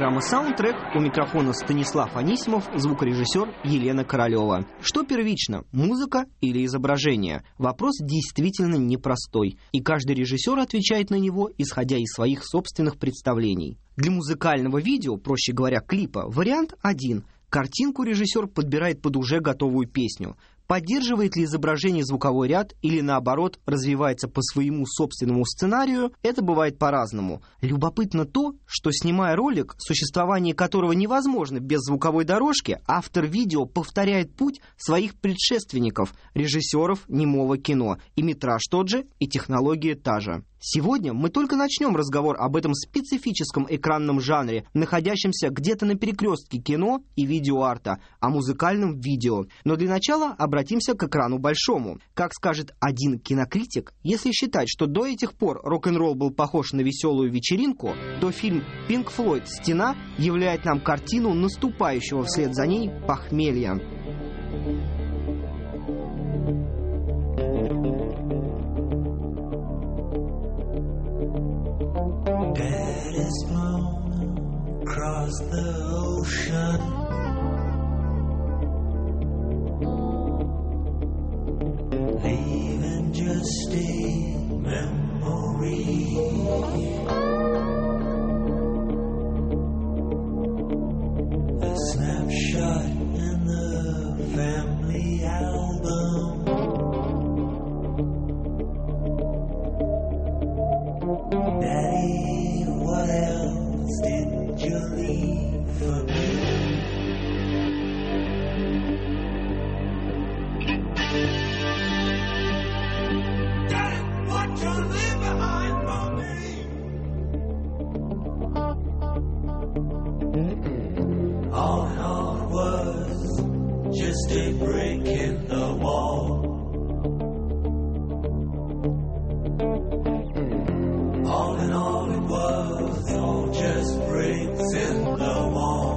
программа «Саундтрек». У микрофона Станислав Анисимов, звукорежиссер Елена Королева. Что первично, музыка или изображение? Вопрос действительно непростой, и каждый режиссер отвечает на него, исходя из своих собственных представлений. Для музыкального видео, проще говоря, клипа, вариант один. Картинку режиссер подбирает под уже готовую песню. Поддерживает ли изображение звуковой ряд или, наоборот, развивается по своему собственному сценарию, это бывает по-разному. Любопытно то, что, снимая ролик, существование которого невозможно без звуковой дорожки, автор видео повторяет путь своих предшественников, режиссеров немого кино. И метраж тот же, и технология та же. Сегодня мы только начнем разговор об этом специфическом экранном жанре, находящемся где-то на перекрестке кино и видеоарта, о музыкальном видео. Но для начала обратимся к экрану большому. Как скажет один кинокритик, если считать, что до этих пор рок-н-ролл был похож на веселую вечеринку, то фильм Pink Floyd «Стена» являет нам картину наступающего вслед за ней похмелья. Dead is blown across the ocean. Leaving just a memory. A snapshot in the family album. Daddy, what else did you leave for me? Daddy, what you leave behind for me? All in all it was just a break in the wall. All in all it was all just breaks in the wall.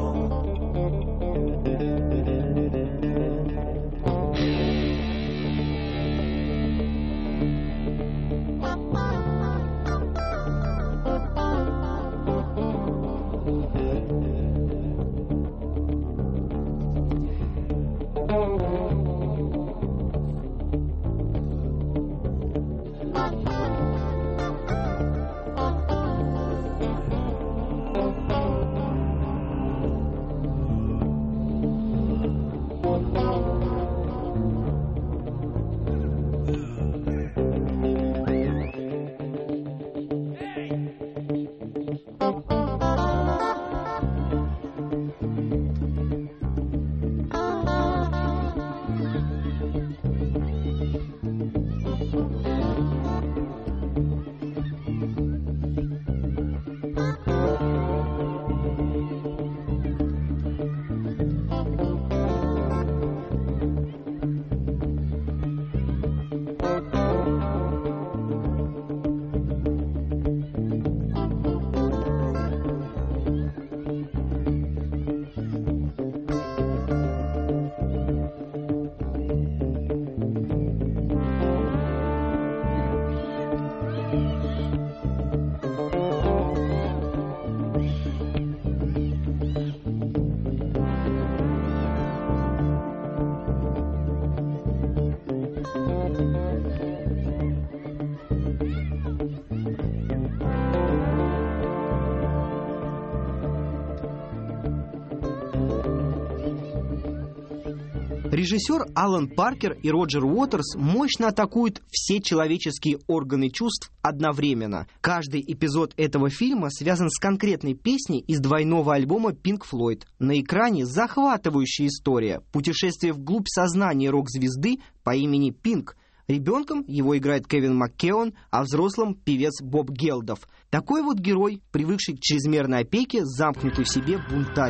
Режиссер Алан Паркер и Роджер Уотерс мощно атакуют все человеческие органы чувств одновременно. Каждый эпизод этого фильма связан с конкретной песней из двойного альбома Pink Floyd. На экране захватывающая история, путешествие вглубь сознания рок-звезды по имени Пинк. Ребенком его играет Кевин МакКеон, а взрослым — певец Боб Гелдов. Такой вот герой, привыкший к чрезмерной опеке, замкнутый в себе бунтарь.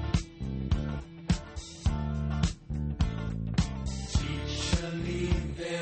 Teacher, leave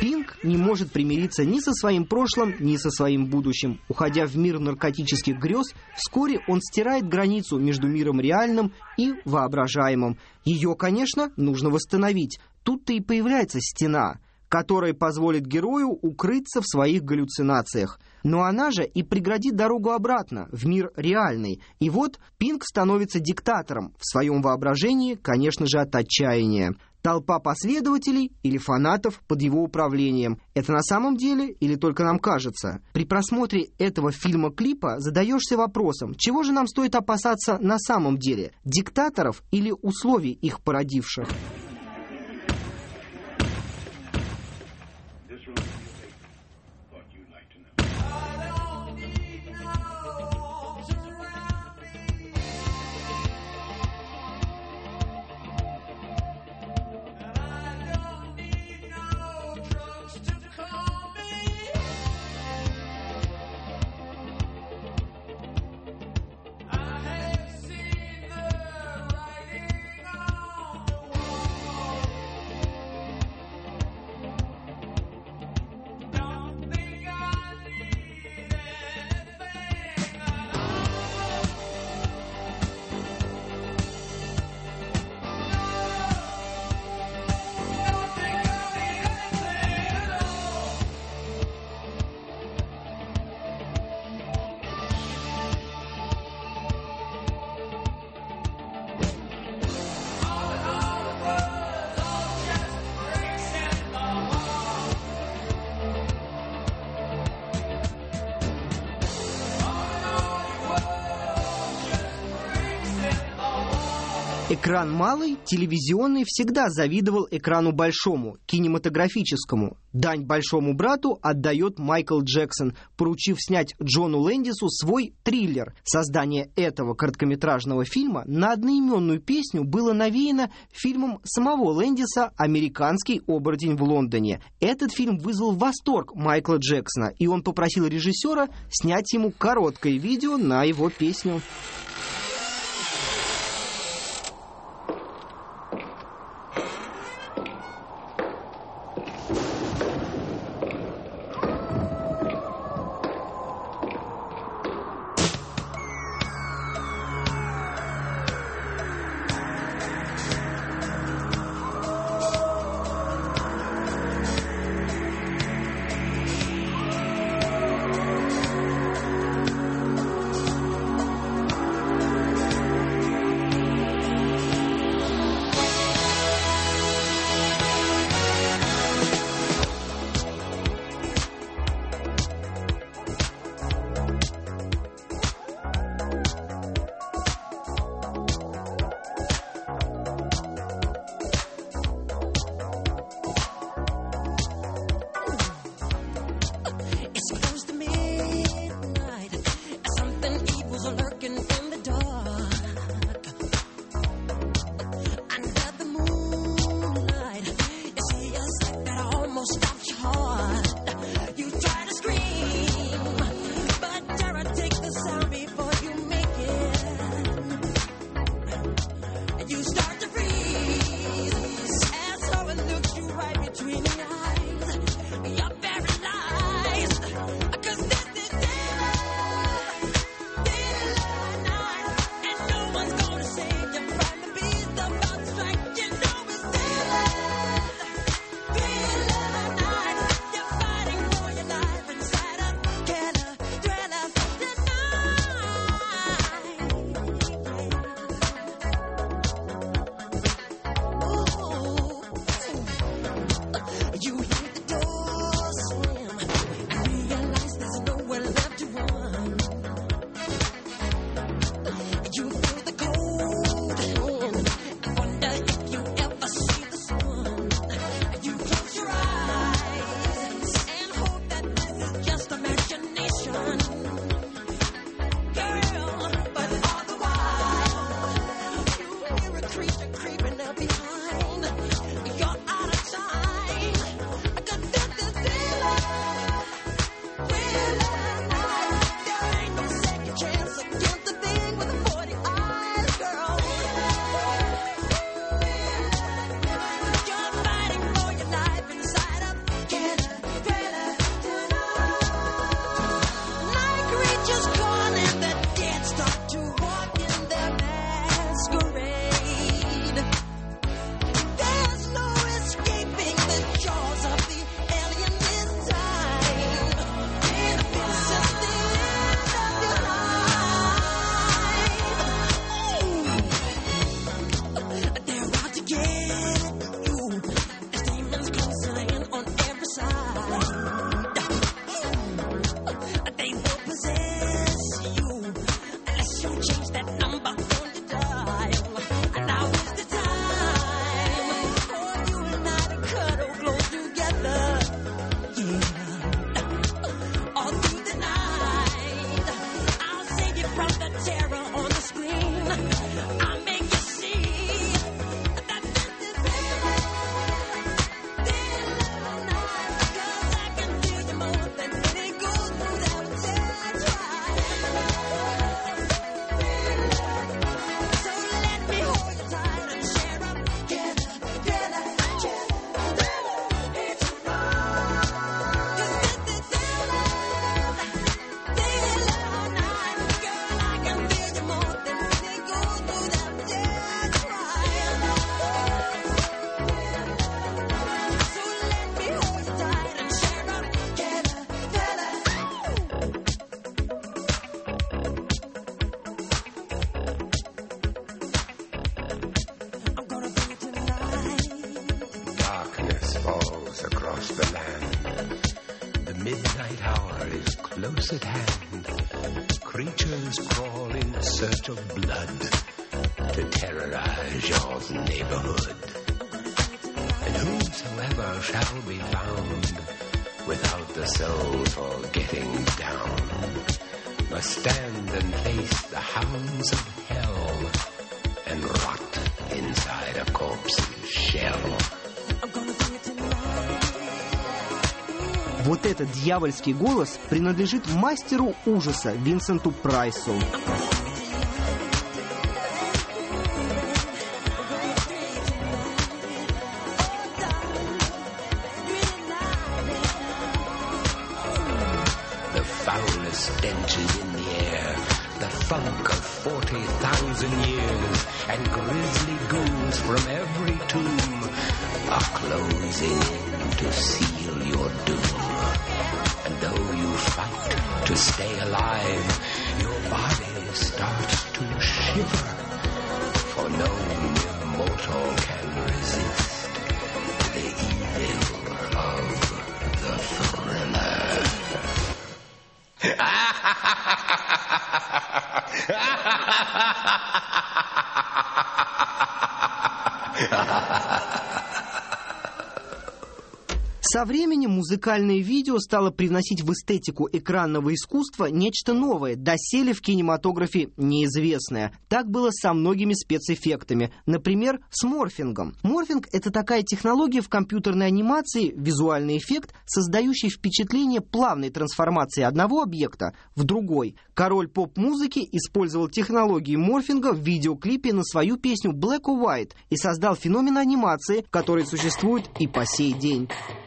Пинк не может примириться ни со своим прошлым, ни со своим будущим. Уходя в мир наркотических грез, вскоре он стирает границу между миром реальным и воображаемым. Ее, конечно, нужно восстановить. Тут-то и появляется стена, которая позволит герою укрыться в своих галлюцинациях. Но она же и преградит дорогу обратно, в мир реальный. И вот Пинк становится диктатором, в своем воображении, конечно же, от отчаяния. Толпа последователей или фанатов под его управлением. Это на самом деле или только нам кажется? При просмотре этого фильма-клипа задаешься вопросом, чего же нам стоит опасаться на самом деле? Диктаторов или условий, их породивших? Экран малый, телевизионный, всегда завидовал экрану большому, кинематографическому. Дань большому брату отдает Майкл Джексон, поручив снять Джону Лэндису свой триллер. Создание этого короткометражного фильма на одноименную песню было навеяно фильмом самого Лэндиса «Американский оборотень в Лондоне». Этот фильм вызвал восторг Майкла Джексона, и он попросил режиссера снять ему короткое видео на его песню. midnight hour is close at hand. Creatures crawl in search of blood to terrorize your neighborhood. And whosoever shall be found without the soul for getting down must stand and face the hounds of hell and rot inside a corpse's shell. Вот этот дьявольский голос принадлежит мастеру ужаса Винсенту Прайсу. The foulest stench is in the air, the funk of 40,000 years, and grisly ghouls from every tomb are closing in to seal your doom. And though you fight to stay alive, your body starts to shiver, for no mere mortal can resist the evil of the thriller. Со временем музыкальное видео стало привносить в эстетику экранного искусства нечто новое, доселе в кинематографе неизвестное. Так было со многими спецэффектами, например, с морфингом. Морфинг — это такая технология в компьютерной анимации, визуальный эффект, создающий впечатление плавной трансформации одного объекта в другой. Король поп-музыки использовал технологии морфинга в видеоклипе на свою песню «Black or White» и создал феномен анимации, который существует и по сей день.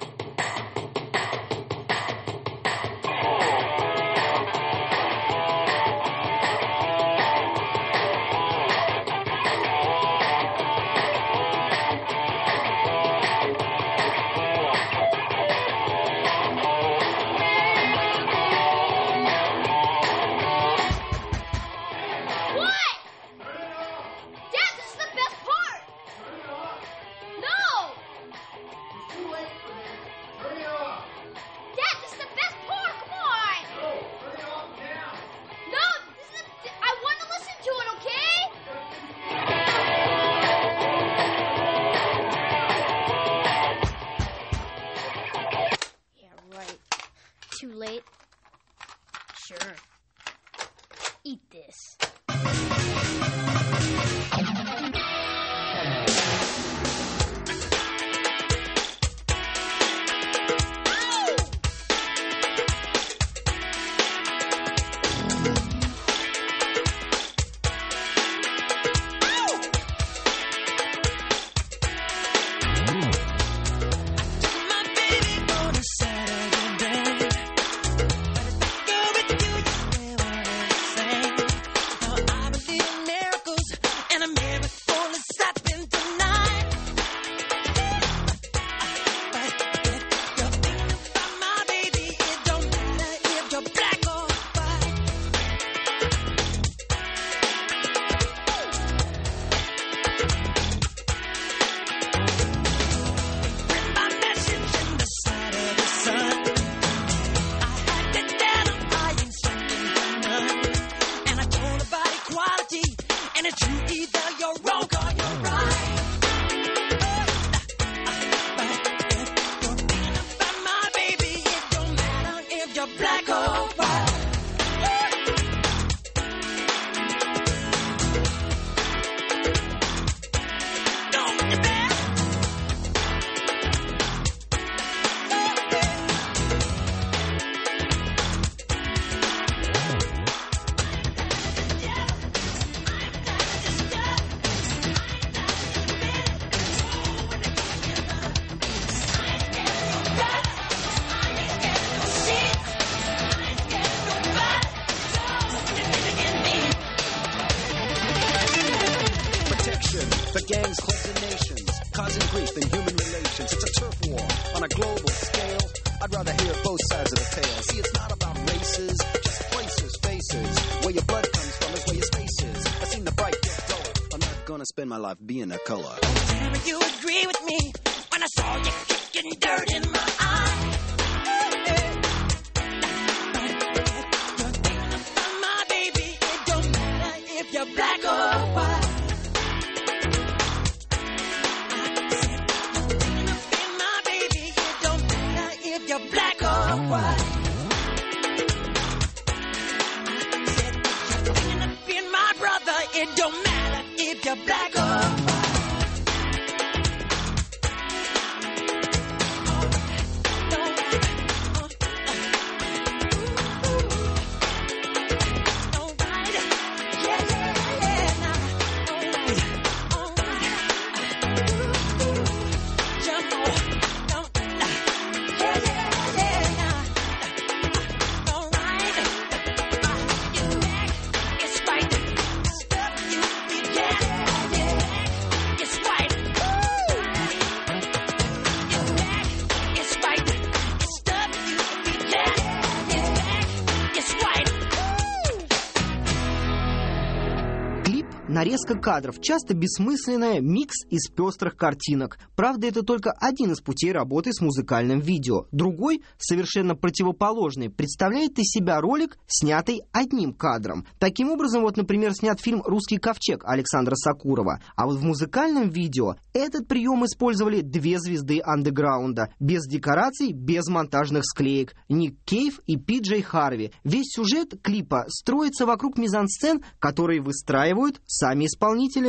Too late? Sure. Eat this. The gangs, clubs, and nations, causing grief in human relations. It's a turf war on a global scale. I'd rather hear both sides of the tale. See, it's not about races, just places, faces. Where your blood comes from is where your space is. I've seen the bright get duller. I'm not gonna spend my life being a color. Never you agree with me when I saw you kicking dirt in my eye. or white. Said, you're up in my brother, it don't matter if you're black or white. Нарезка кадров, часто бессмысленная, микс из пестрых картинок. Правда, это только один из путей работы с музыкальным видео. Другой, совершенно противоположный, представляет из себя ролик, снятый одним кадром. Таким образом, вот, например, снят фильм «Русский ковчег» Александра Сокурова. А вот в музыкальном видео этот прием использовали две звезды андеграунда. Без декораций, без монтажных склеек. Ник Кейв и Пи-Джей Харви. Весь сюжет клипа строится вокруг мизансцен, которые выстраивают сами исполнители.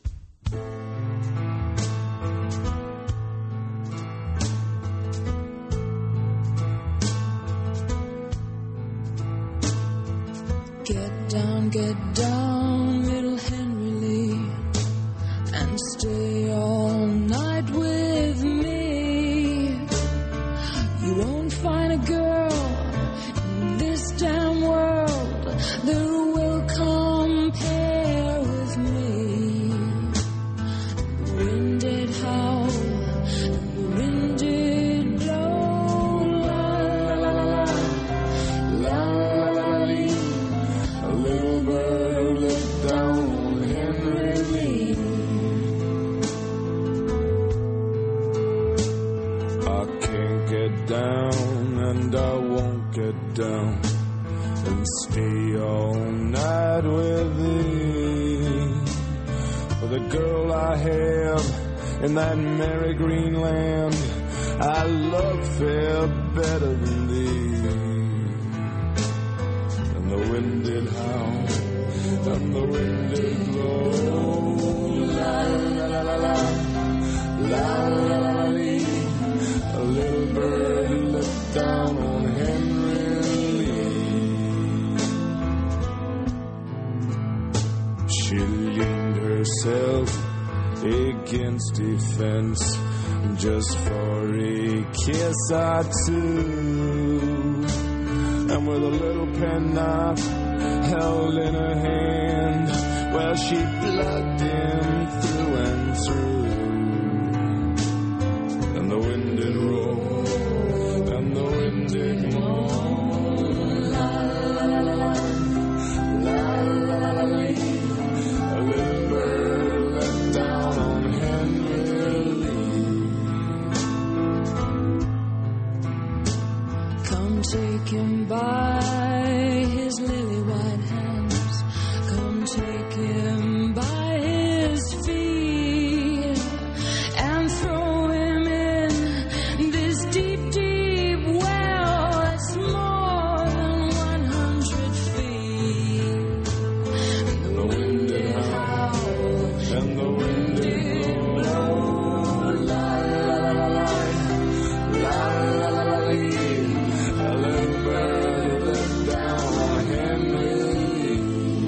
Get down, little Henry Lee, and stay all night with me. You won't find a girl in this damn world that will compare with me. The wind did howl, and the wind did blow. La la la la la la la. A little bird looked down on Henry Lee. I can't get down, and I won't get down, and stay all night with thee. For the girl I have in that merry green land, I love fair better than thee. And the wind did howl, and the wind did blow. La la la la la, la la la la. A little bird looked down on Henry Lee. She leaned herself against a fence just for a kiss or two. And with a little penknife held in her hand, well, she plugged him through and through. And the wind did roll, and the wind did moan. La la la la, la la la la la. A little bird let down on Henry Lee. Come take him by his lily white hands. Come take him by his feet and throw him in this deep, deep well that's more than 100 feet. And the wind did howl, and the wind did blow. La la la la la, la la la la. A little bird let down on Henry Lee.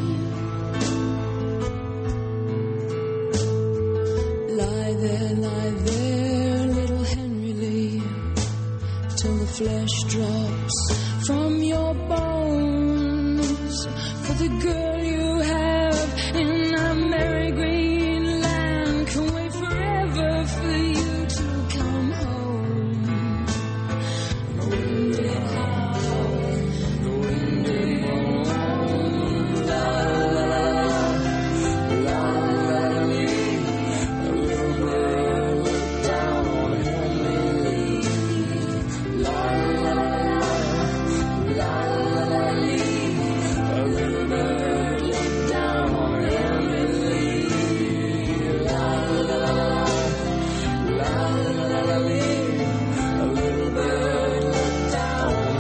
Lie there, little Henry Lee, till the flesh drops from your bones. For the girl you have in that merry green land can wait forever for you to come home. The wind did howl, the wind did moan. La la la la, la la la la. A little bird looked down on Henry Lee. La la la la, la la la la. A little bird looked down on Henry Lee. La la la la, la la la la. A little bird looked down on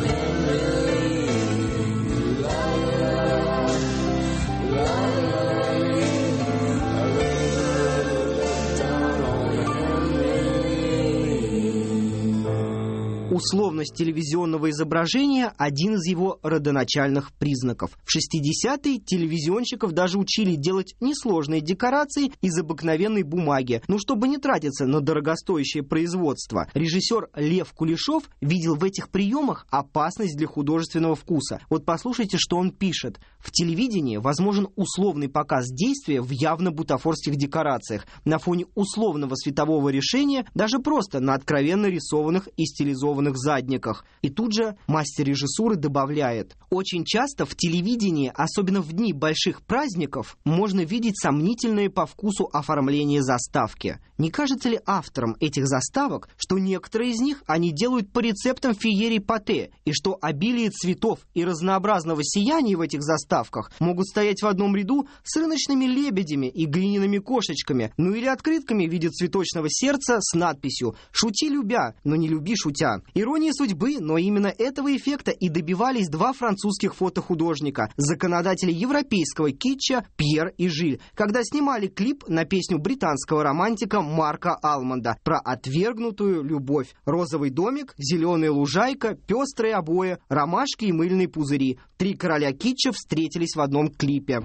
Условность телевизионного изображения – один из его родоначальных признаков. В 60-е телевизионщиков даже учили делать несложные декорации из обыкновенной бумаги, чтобы не тратиться на дорогостоящее производство. Режиссер Лев Кулешов видел в этих приемах опасность для художественного вкуса. Вот послушайте, что он пишет. В телевидении возможен условный показ действия в явно бутафорских декорациях на фоне условного светового решения, даже просто на откровенно рисованных и стилизованных задниках. И тут же мастер режиссуры добавляет: очень часто в телевидении, особенно в дни больших праздников, можно видеть сомнительные по вкусу оформление заставки. Не кажется ли авторам этих заставок, что некоторые из них они делают по рецептам феерий Патте, и что обилие цветов и разнообразного сияния в этих заставках могут стоять в одном ряду с рыночными лебедями и глиняными кошечками, или открытками в виде цветочного сердца с надписью «Шути любя, но не люби шутя». Ирония судьбы, но именно этого эффекта и добивались два французских фотохудожника, законодатели европейского китча Пьер и Жиль, когда снимали клип на песню британского романтика Марка Алмонда про отвергнутую любовь. Розовый домик, зеленая лужайка, пестрые обои, ромашки и мыльные пузыри. Три короля китча встретились в одном клипе.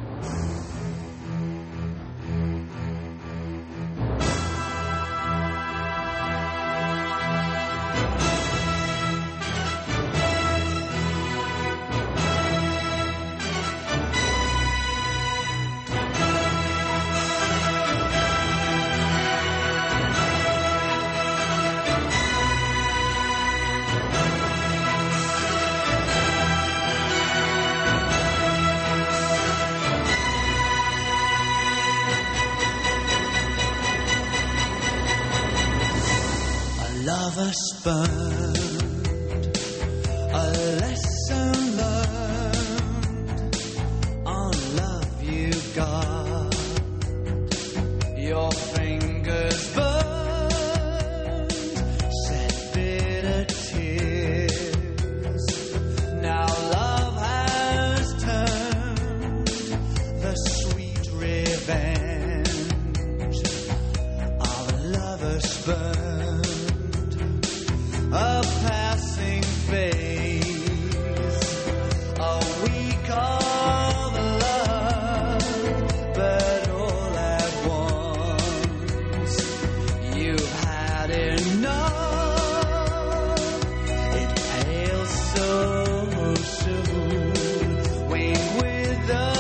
Lover's burned, a lesson learned on love you got. Your fingers burned, shed bitter tears. Now love has turned the sweet revenge of a lover's burn. A passing phase, a week of love, but all at once you've had enough. It ails so soon, wane with the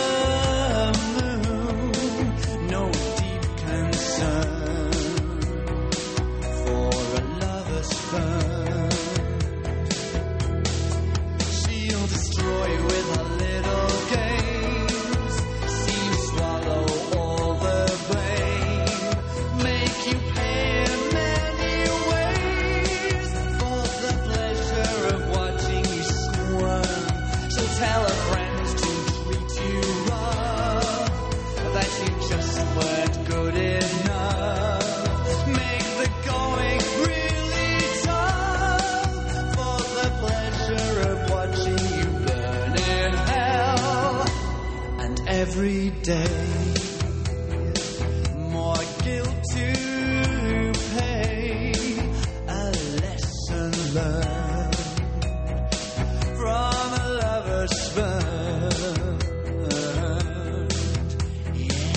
moon, no deep concern for a lover's burn. With her little games, see you swallow all the blame, make you pay in many ways for the pleasure of watching you squirm. She'll tell her friends to treat you rough, that you just weren't good enough, make the going really tough for the pleasure of watching you in hell. And every day more guilt to pay, a lesson learned from a lover's burn. Yeah.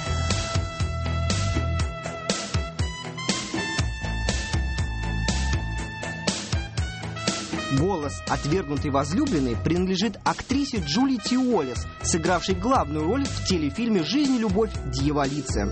Голос отвергнутой возлюбленной принадлежит актрисе Джули Тиолес, сыгравшей главную роль в телефильме «Жизнь и любовь дьяволицы».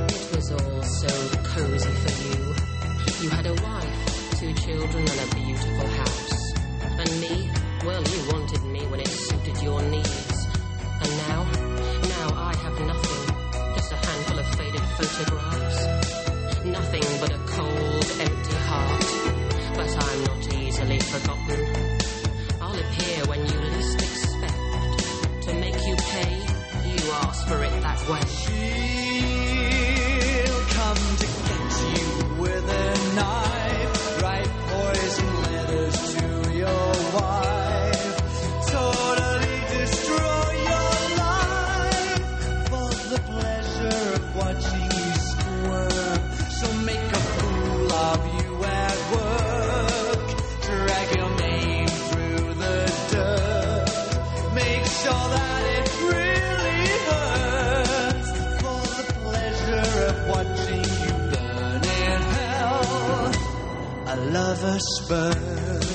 But I'm not easily forgotten. I'll appear when you least expect. To make you pay, you ask for it that way. She'll come to get you with a knife, write poison letters to your wife, totally destroy your life for the pleasure of watching you squirm. She'll make a fool of you at work, drag us burned.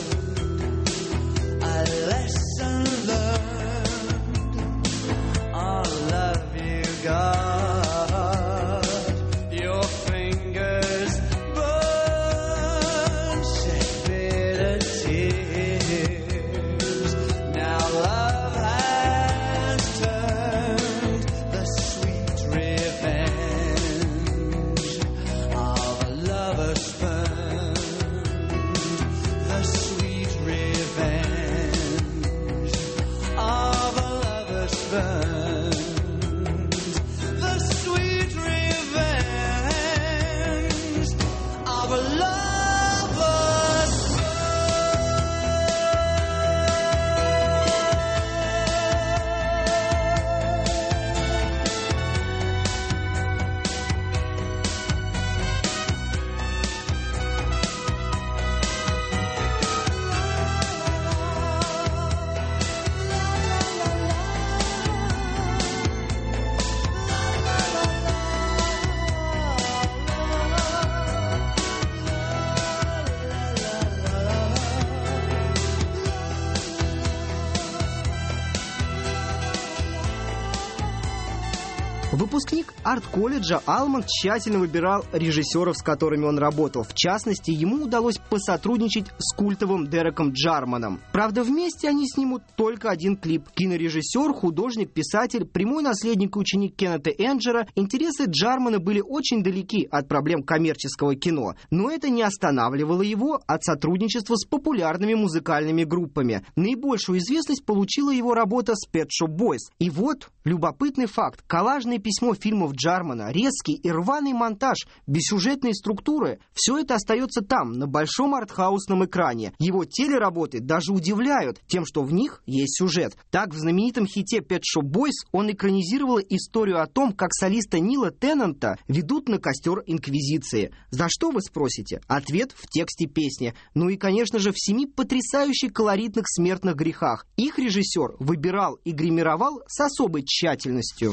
A lesson learned. I'll love you, God. Your fingers burn, shed bitter tears. Now love has turned the sweet revenge of a lover's burn. The sweet revenge of a lover's burn. The sweet revenge of a lover's Выпускник арт-колледжа Алман тщательно выбирал режиссеров, с которыми он работал. В частности, ему удалось посотрудничать с культовым Дереком Джарманом. Правда, вместе они снимут только один клип. Кинорежиссер, художник, писатель, прямой наследник и ученик Кеннета Энджера, интересы Джармана были очень далеки от проблем коммерческого кино. Но это не останавливало его от сотрудничества с популярными музыкальными группами. Наибольшую известность получила его работа с Pet Shop Boys. И вот любопытный факт. Коллажное письмо фильмов Джармана, резкий и рваный монтаж, бессюжетные структуры — все это остается там, на большом артхаусном экране. Его телеработы даже удивляют тем, что в них есть сюжет. Так, в знаменитом хите Pet Shop Boys он экранизировал историю о том, как солиста Нила Теннанта ведут на костер Инквизиции. За что, вы спросите? Ответ в тексте песни. Ну и, конечно же, в 7 потрясающе колоритных смертных грехах. Их режиссер выбирал и гримировал с особой тщательностью.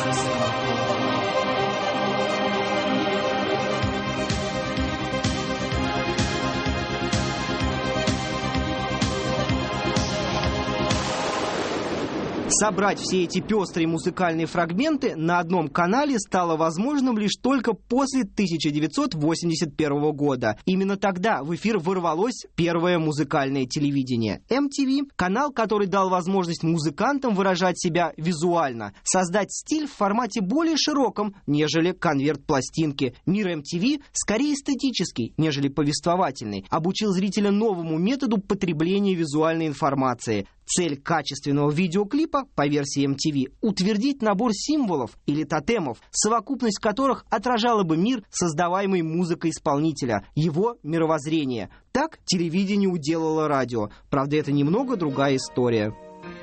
Собрать все эти пестрые музыкальные фрагменты на одном канале стало возможным лишь только после 1981 года. Именно тогда в эфир ворвалось первое музыкальное телевидение. MTV – канал, который дал возможность музыкантам выражать себя визуально, создать стиль в формате более широком, нежели конверт-пластинки. Мир MTV скорее эстетический, нежели повествовательный, обучил зрителя новому методу потребления визуальной информации. Цель качественного видеоклипа, по версии MTV, утвердить набор символов или тотемов, совокупность которых отражала бы мир, создаваемый музыкой исполнителя, его мировоззрение. Так телевидение уделало радио. Правда, это немного другая история.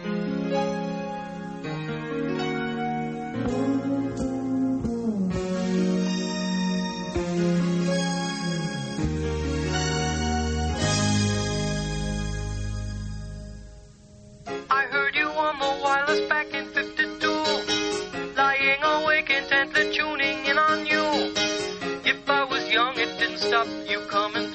Back in 52, lying awake intently tuning in on you. If I was young, it didn't stop you coming